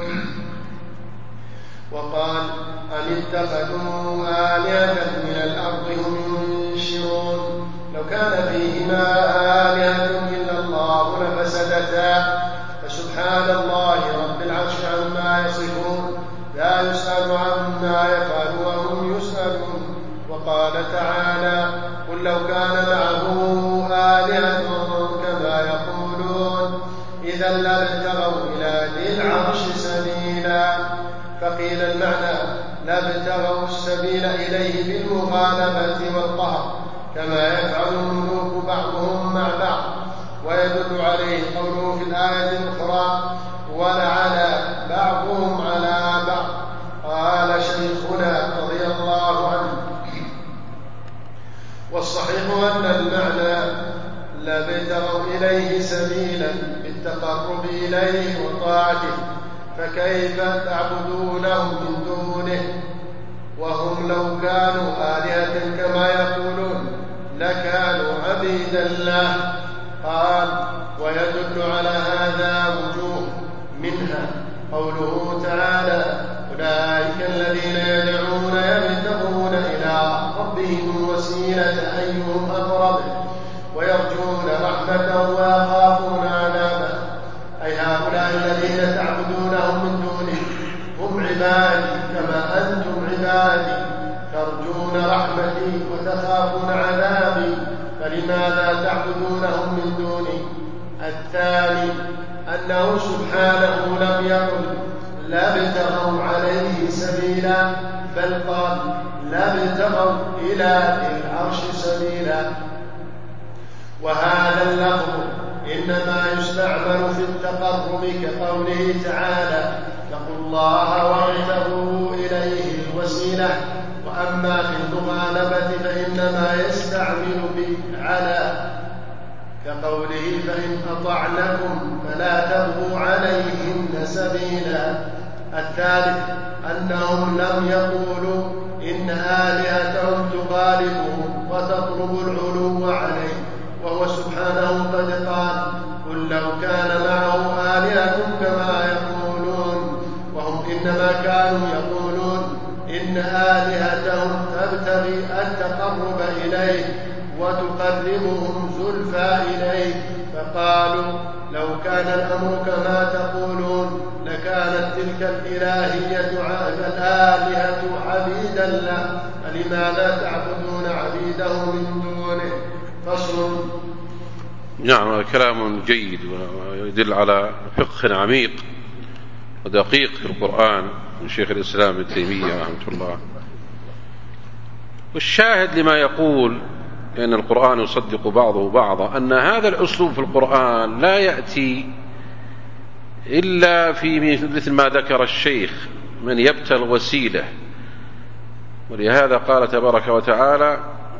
وقال أم اتخذوا آلهة من الأرض هم ينشرون لو كان فيهما آلهة إلا الله لفسدتا فسبحان الله رب العرش عما يصفون لا يسأل عما يفعل وهم يسألون. وقال تعالى قل لو كان معه آلهة كما يقولون إذا لابتغوا إلى ذي العرش سبيلا. فقيل المعنى لابتغوا السبيل إليه بالمغالبة والقهر كما يفعل الملوك بعضهم مع بعض. ويدل عليه قوله في الآية الأخرى ولعلى بعضهم على بعض. قال شيخنا رضي الله عنه والصحيح أن المعنى لابتغوا إليه سبيلا بالتقرب إليه وطاعته فكيف تعبدونهم من دونه وهم لو كانوا آلهة كما يقولون لكانوا عبيدا له. قال ويدل على هذا وجوه منها قوله تعالى أولئك الذين يدعون يبتغون إلى ربهم الوسيلة أيهم أقرب ويرجون رحمته ويخافون عذابه أي هؤلاء الذين تعبدونهم من دونه هم عبادي كما أنتم عبادي ترجون رحمتي وتخافون عذابي فلماذا تعبدونهم من دوني. الثاني أنه سبحانه لم يقل لابتغوا عليه سبيلا بل قال لابتغوا إلى ذي العرش سبيلا. وهذا اللفظ إنما يستعمل في التقرب كقوله تعالى اتقوا الله وابتغوا إليه الوسيلة. وأما في المغالبة فإنما يستعمل على كقوله فإن أطعنكم فلا تبغوا عليهن سبيلا. الثالث أنهم لم يقولوا إن آلهتهم تغالبهم وتطلب العلو عليه وهو سبحانه قد قال قل لو كان معه آلهة كما يقولون وهم إنما كانوا يقولون إن آلهتهم تبتغي التقرب إليه وتقربهم زلفى إليه فقالوا لو كان الأمر كما تقولون لكانت تلك الآلهة عبيدا له فلماذا تعبدون عبيده من دونه. فصل. نعم كلام جيد ويدل على فقه عميق ودقيق في القرآن من شيخ الإسلام ابن تيمية رحمه الله. والشاهد لما يقول لأن القرآن يصدق بعضه بعضا أن هذا الأسلوب في القرآن لا يأتي إلا في مثل ما ذكر الشيخ من يبتغي وسيلة. ولهذا قال تبارك وتعالى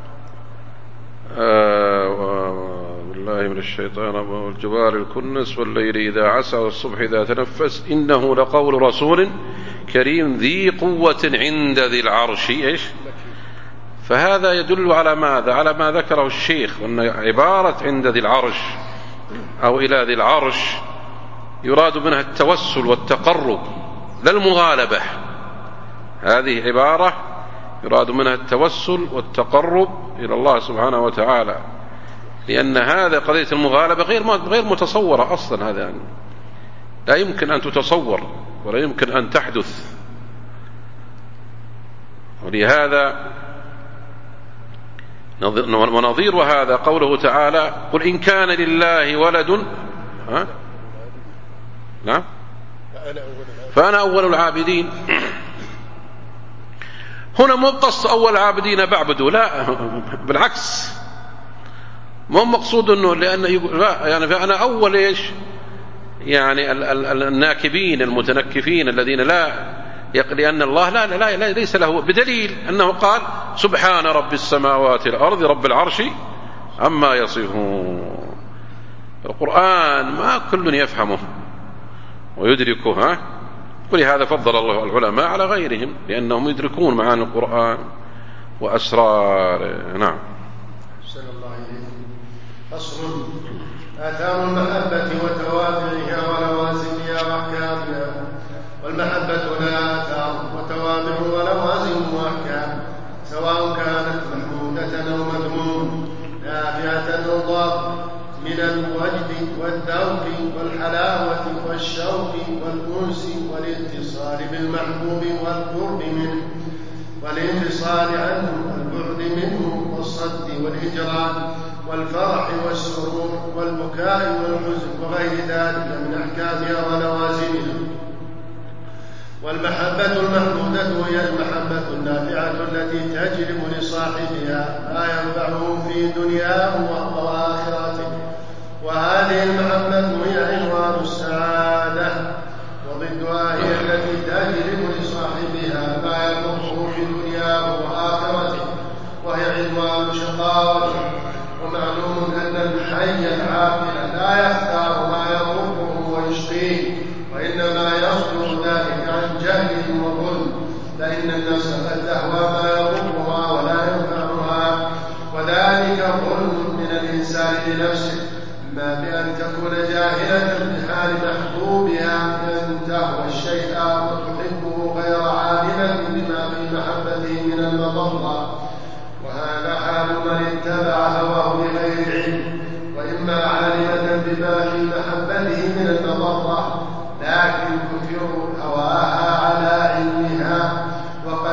بالله من الشيطان والجبال الكنس والليل إذا عسى والصبح إذا تنفس إنه لقول رسول كريم ذي قوة عند ذي العرش إيش. فهذا يدل على ماذا؟ على ما ذكره الشيخ وأن عبارة عند ذي العرش أو إلى ذي العرش يراد منها التوسل والتقرب لا المغالبة. هذه عبارة يراد منها التوسل والتقرب إلى الله سبحانه وتعالى لأن هذا قضية المغالبة غير متصورة أصلا. هذا يعني لا يمكن أن تتصور ولا يمكن أن تحدث. ولهذا ونظير هذا قوله تعالى قل إن كان لله ولد نعم فأنا أول العابدين. هنا مو قص أول العابدين بعبدوا لا بالعكس مو مقصود أنه لأنه لا يعني فأنا أول إيش يعني الناكبين المتنكفين الذين لا لأن الله لا ليس له بدليل أنه قال سبحان رب السماوات والأرض رب العرش عما يصفون. القرآن ما كل يفهمه ويدركه، ولهذا فضل الله العلماء على غيرهم لأنهم يدركون معاني القرآن وأسرار. نعم. أحسن الله إليكم. فصل: آثار المحبة وتوابعها ولوازمها وأحكامها. والمحبة لها آثار وتوابع ولوازم وأحكام، سواء كانت محمودة أو مذمومة، نافعة أو ضارة، من الوجد والذوق والحلاوة والشوق والأنس والاتصال بالمحبوب والقرب منه، والانفصال عنه والبعد منه، والصد والهجران، والفرح والسرور والبكاء والحزن وغير ذلك من أحكامها ولوازمها. والمحبة المحمودة هي المحبة النافعة التي تجلب لصاحبها ما ينفعه في دنياه وآخرته، وهذه المحبة هي عنوان السعادة، وضدها هي التي تجلب لصاحبها ما يضره في دنياه وآخرته وهي عنوان شقاوته. ومعلوم أن الحي العاقل لا يختار ما يضره ويشقيه، وإنما يصدر ذلك عن جهل وظلم، فإن النفس قد تهوى ما يضرها ولا ينفعها، وذلك ظلم من الإنسان لنفسه، إما بأن تكون جاهلة بحال محبوبها بأن تهوى الشيء وتحبه غير عالمة بما في محبته من المضرة، وهذا حال من اتبع هواه بغير علم، وإما عالمة بما في محبته من المضرة لكن تثير هواها على علمها، وقد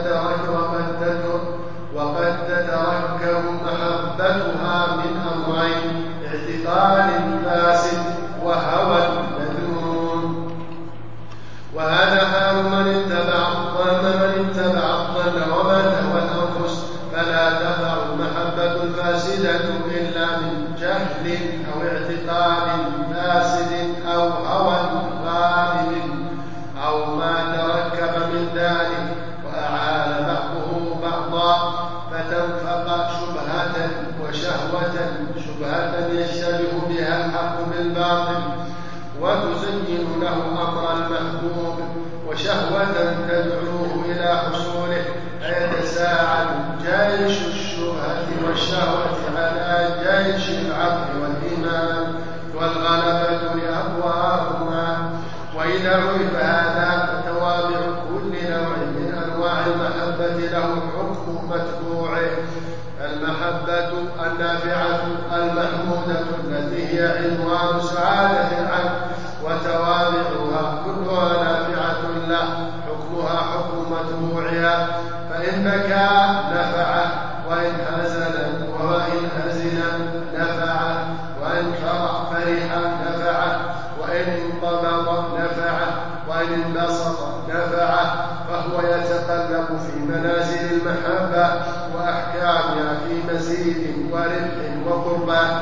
تتركب محبتها من أمرين: اعتقاد فاسد وهوى مذموم، وهذا حال من اتبع الظن وما تهوى الأنفس، فلا تقع المحبة الفاسدة إلا من جهل أو اعتقاد فاسد أو هوى غالب أو ما تركب من ذلك وأعان بعضه بعضا، فتنفق شبهة وشهوة، شبهة يشتبه بها الحق بالباطل وتزين له أمر المحبوب، وشهوة تدعوه إلى حصوله، فيتساعد جيش الشبهة والشهوة على جيش العقل والإيمان والغلبة لأقواهما. وإذا عرف هذا فتوابع كل نوع من أنواع المحبة له حكم متبوعه: المحبة النافعة المحمودة التي هي عنوان سعادة العبد، وتوابعها كلها نافعة له حكمها حكم متبوعها، فإن بكى نفعه، وإن حزن نفعه، وإن فرح نفعه، وإن انقبض نفعه، وإن انبسط نفعه، فهو يتقلب في منازل المحبة وأحكامها في مزيد وربح وقربى.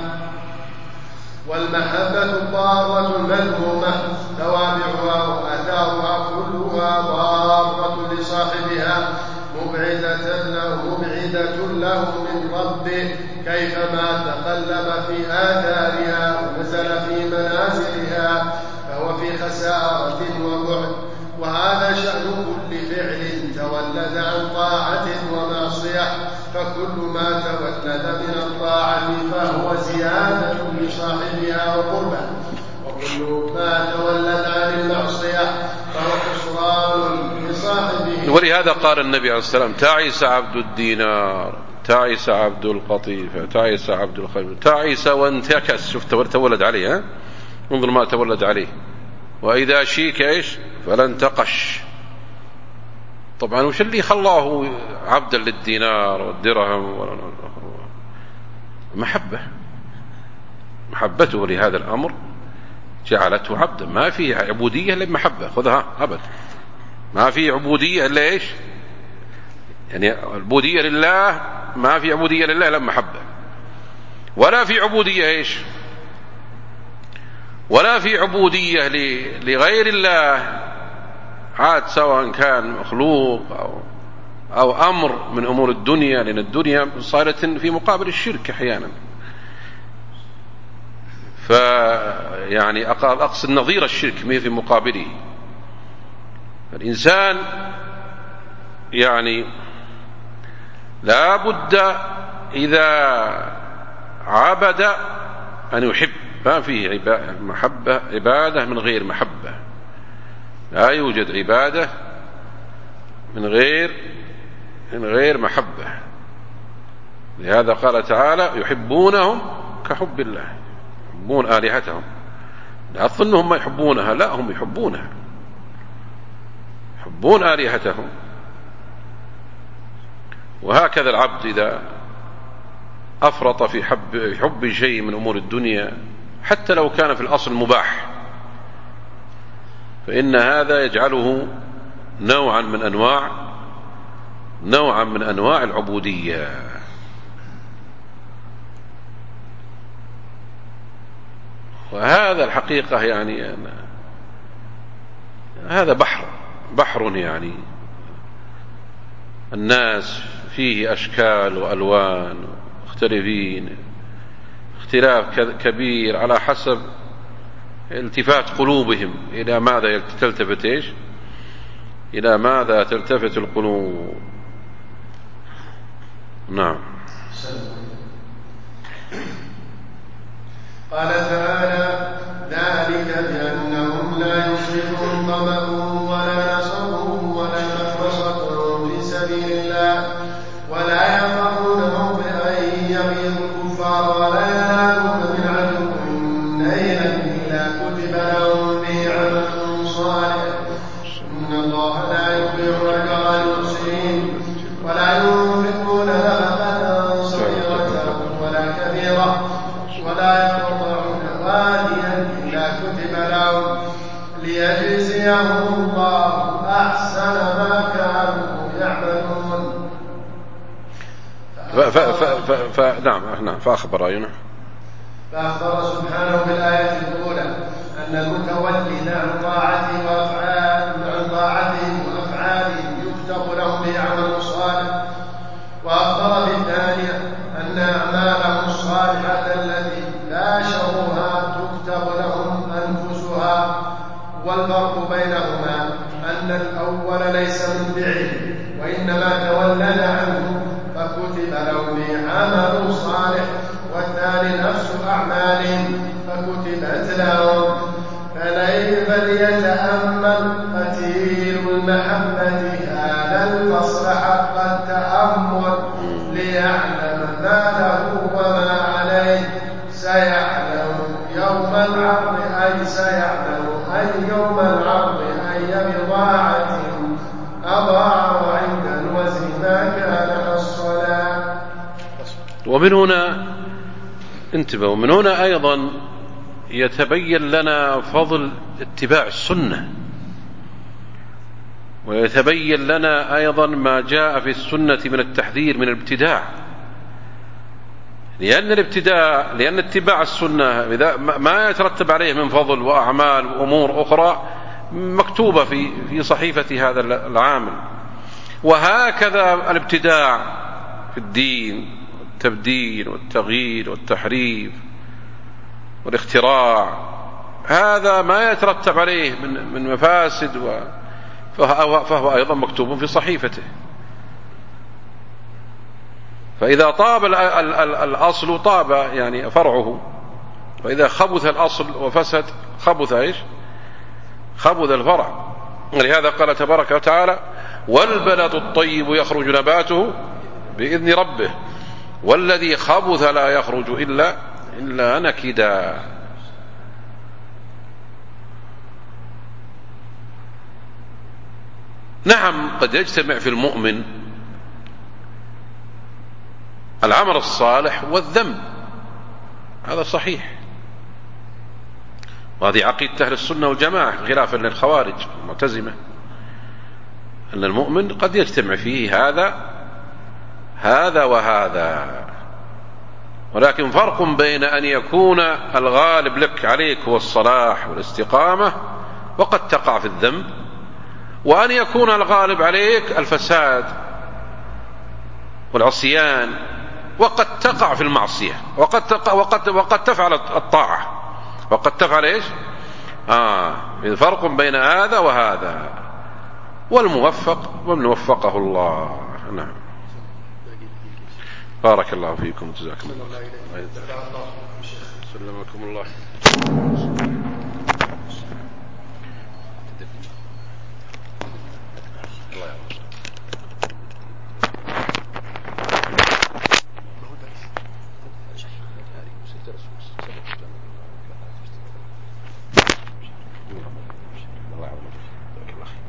والمحبة ضارة مذمومة، توابعها وآثارها كلها ضارة لصاحبها، مبعدة له من ربه، كيفما تقلب في آثارها ونزل في منازلها فهو في خسارة وبعد. وهذا شأن كل فعل تولد عن طاعة ومعصية، فكل ما تولد من الطاعة فهو زيادة لصاحبها وقربة، وكل ما تولد عن المعصية فهو خسران لصاحبه. ولهذا قال النبي عليه السلام: تعس عبد الدينار، تعس عبد القطيفة، تعس عبد الخيل، تعس وانتكس. شفت تولد عليه، انظر ما تولد عليه. وإذا شيك إيش فلا انتقش. طبعا وش اللي خلاه عبدا للدينار والدرهم؟ محبته لهذا الأمر جعلته عبدا. ما في عبودية إلا بمحبة، خذها أبدا. ما في عبودية إلا إيش؟ يعني العبودية لله، ما في عبودية لله إلا بمحبة. ولا في عبودية إيش؟ ولا في عبودية لغير الله، عاد سواء كان مخلوق أو أمر من أمور الدنيا، لأن الدنيا صارت في مقابل الشرك أحيانا. يعني أقصد نظير الشرك ما في مقابله. الإنسان يعني لا بد إذا عبد أن يحب، ما فيه عبادة من غير محبة، لا يوجد عبادة من غير محبة. لهذا قال تعالى يحبونهم كحب الله، يحبون آلهتهم. لا تظنهم ما يحبونها، لا، هم يحبونها، يحبون آلهتهم. وهكذا العبد إذا أفرط في حب شيء من أمور الدنيا حتى لو كان في الأصل مباح، فإن هذا يجعله نوعا من أنواع العبودية. وهذا الحقيقة يعني هذا بحر يعني الناس فيه أشكال وألوان مختلفين، اختلاف كبير على حسب التفات قلوبهم إلى ماذا تلتفت إلى ماذا تلتفت القلوب. نعم. قال تعالى ذلك بأنهم لا يصيبهم ظمأ ولا نصب ولا مخمصة في سبيل الله ولا يفرون موضعا يغيظ الكفار ولا ينالون من عدو نيلا إلا كتب لهم به عمل صالح إن الله لا يضيع أجر المحسنين ولا ينفقون نفقة صغيرة ولا كبيرة ولا يقطعون واديا إلا كتب لهم ليجزيهم الله أحسن ما كانوا يعملون. فأخبر سبحانه بالآية الأولى أن المتولد عن طاعته وأفعاله يكتب لهم به عمل صالح. وأخبر بالثانية أن أعمالهم الصالحة التي باشروها تكتب لهم أنفسها. والفرق بينهما أن الأول ليس من فعله وإنما تولد عنه فكتب لهم به عمل صالح، والثاني نفس أعمالهم فكتبت لهم. فليتأمل قتيل المحبة هذا الفصل حق التأمل ليعلم ما له وما عليه. سيعلم يوم العرض أي بضاعة أضاع عند الوزن ما كان الصلاة. ومن هنا انتبه، ومن هنا أيضا يتبين لنا فضل اتباع السنة، ويتبين لنا أيضا ما جاء في السنة من التحذير من الابتداع. لأن اتباع السنة ما يترتب عليه من فضل وأعمال وأمور أخرى مكتوبة في صحيفة هذا العامل. وهكذا الابتداع في الدين والتبديل والتغيير والتحريف والاختراع، هذا ما يترتب عليه من مفاسد فهو أيضا مكتوب في صحيفته. فإذا طاب الأصل طاب يعني فرعه، وإذا خبث الأصل وفسد خبث الفرع. ولهذا قال تبارك وتعالى والبلد الطيب يخرج نباته بإذن ربه والذي خبث لا يخرج إلا نكدا. نعم قد يجتمع في المؤمن العمل الصالح والذنب، هذا صحيح، وهذه عقيدة أهل السنة والجماعة خلافا للخوارج المعتزلة، أن المؤمن قد يجتمع فيه هذا وهذا. ولكن فرق بين أن يكون الغالب لك عليك هو الصلاح والاستقامة وقد تقع في الذنب، وأن يكون الغالب عليك الفساد والعصيان وقد تقع في المعصية وقد تفعل الطاعة. وقد تفعل إيش؟ فرق بين هذا وهذا، والموفق ومن وفقه الله. نعم. بارك الله فيكم، جزاكم الله سلمكم الله. الله يعافيك.